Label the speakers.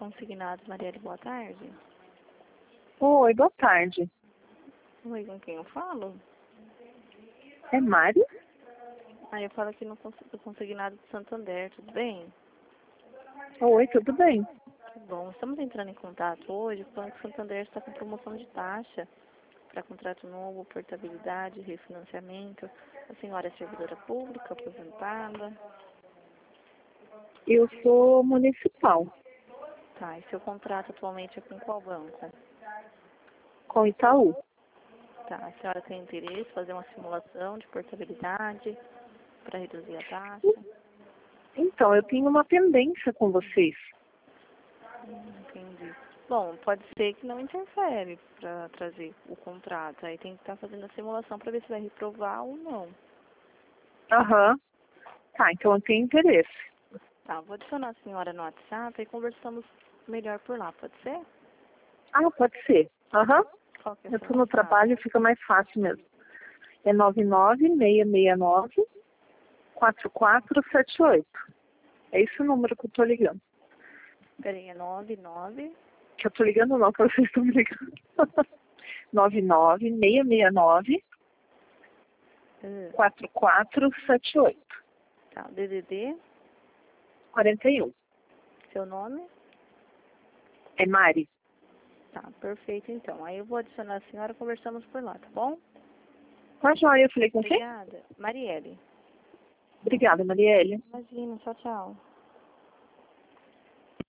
Speaker 1: Consignados, Marielle, boa tarde.
Speaker 2: Oi, boa tarde.
Speaker 1: Oi, com quem eu falo?
Speaker 2: É Mari?
Speaker 1: Eu falo aqui no do Consignado de Santander, tudo bem?
Speaker 2: Oi, tudo bem?
Speaker 1: Que bom. Estamos entrando em contato hoje, falando que o Santander está com promoção de taxa para contrato novo, portabilidade, refinanciamento. A senhora é servidora pública, aposentada?
Speaker 2: Eu sou municipal,
Speaker 1: Tá, e seu contrato atualmente é com qual banco?
Speaker 2: com Itaú.
Speaker 1: Tá, a senhora tem interesse em fazer uma simulação de portabilidade para reduzir a taxa?
Speaker 2: Então, eu tenho uma pendência com vocês.
Speaker 1: Entendi. Bom, pode ser que não interfere para trazer o contrato. Aí tem que estar fazendo a simulação para ver se vai reprovar ou não.
Speaker 2: Aham. Tá, então eu tenho interesse.
Speaker 1: Tá, vou adicionar a senhora no WhatsApp e conversamos melhor por lá, pode ser?
Speaker 2: Ah, pode ser. Aham.
Speaker 1: Qual que é o
Speaker 2: Eu
Speaker 1: seu
Speaker 2: tô no
Speaker 1: WhatsApp?
Speaker 2: trabalho, fica mais fácil mesmo. É 99669-4478. É esse o número que eu tô ligando.
Speaker 1: Peraí, é 99...
Speaker 2: Que eu tô ligando não, que vocês estão me ligando. 99669-4478.
Speaker 1: Tá, DDD,
Speaker 2: 41.
Speaker 1: seu nome?
Speaker 2: É Mari.
Speaker 1: Tá, perfeito então. Aí eu vou adicionar a senhora e conversamos por lá, tá bom?
Speaker 2: Tá joia, eu falei com quem?
Speaker 1: Obrigada. Marielle.
Speaker 2: Obrigada, Marielle.
Speaker 1: Imagina, tchau, tchau.